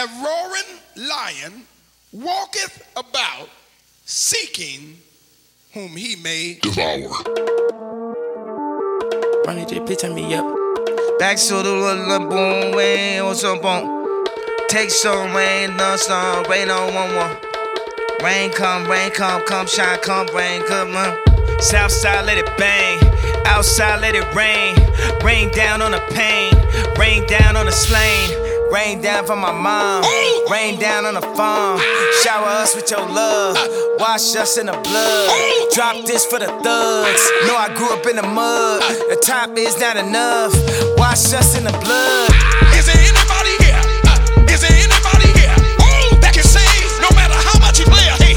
a roaring lion walketh about, seeking whom he may devour. Ronnie J, please turn me up. Back to the little boom, way on some bone. Take some rain, no sun, rain on 1-1. Rain come, come shine, come rain, come on. Southside let it bang, outside let it rain. Rain down on the pain, rain down on the slain. Rain down from my mom, rain down on the farm. Shower us with your love, wash us in the blood. Drop this for the thugs, know I grew up in the mud. The top is not enough, wash us in the blood. Is there anybody here? Is there anybody here that can say no matter how much you play a hate?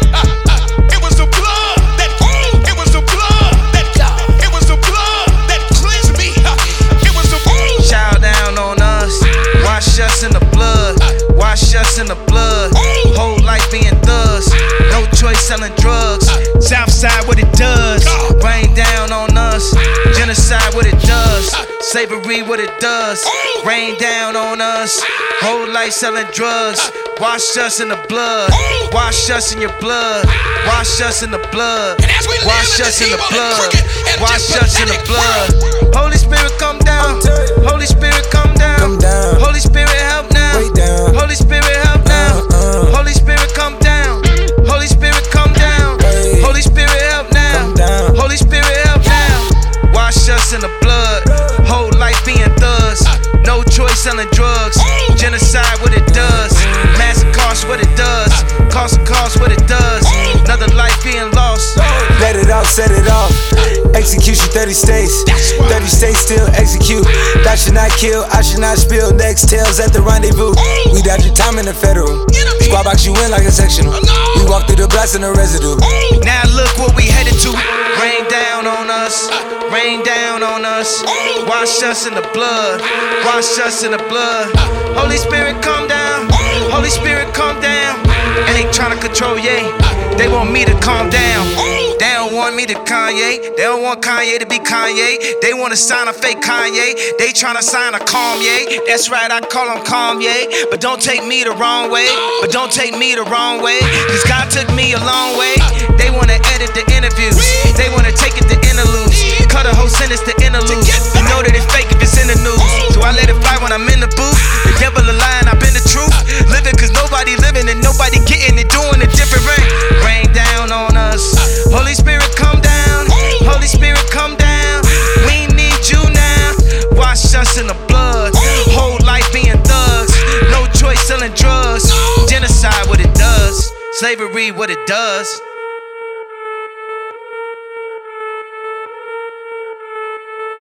It was the blood that, it was the blood that, it was the blood that cleansed me. It was the blood. Shout down on us, wash us in the blood, wash us in the blood. Whole life being thugs, no choice selling drugs. Southside what it does, rain down on us. Genocide what it does, slavery what it does. Rain down on us, whole life selling drugs. Wash us in the blood, wash us in your blood, wash us in the blood, wash us in the blood, wash us in the blood. Holy Spirit come down, Holy Spirit come down, Holy Spirit help now, Holy Spirit help now, Holy Spirit come down, Holy Spirit come down, Holy Spirit help now, Holy Spirit help now. Wash us in the blood, whole life being thugs, no choice selling drugs. Genocide what it does, mass incarceration what it does, cost what it does. Another life being lost. Let it off, set it off. Execution 30 states, 30 states still execute. That should not kill, I should not spill. Next tails at the rendezvous. We dodge your time in the federal. Squad box you in like a sectional. We walk through the blast in the residue. Now look what we headed to. Rain down on us, rain down on us. Wash us in the blood, wash us in the blood. Holy Spirit come down, Holy Spirit come down. And they tryna control, yeah. They want me to calm down. They don't want me to Kanye. They don't want Kanye to be Kanye. They wanna sign a fake Kanye. They tryna sign a Kanye. That's right, I call him Kanye. But don't take me the wrong way. But don't take me the wrong way. Cause God took me a long way. They wanna edit the interviews. They wanna take it to interludes. Cut a whole sentence to interlude. You know that it's fake if it's in the news. So I let it fly when I'm in the booth. The devil a lie and I've been the truth. Living cause nobody living and nobody getting it. Doing it different. Rain down on us. Holy Spirit come down. Holy Spirit come down. We need you now. Wash us in the blood. Whole life being thugs. No choice selling drugs. Genocide what it does. Slavery what it does.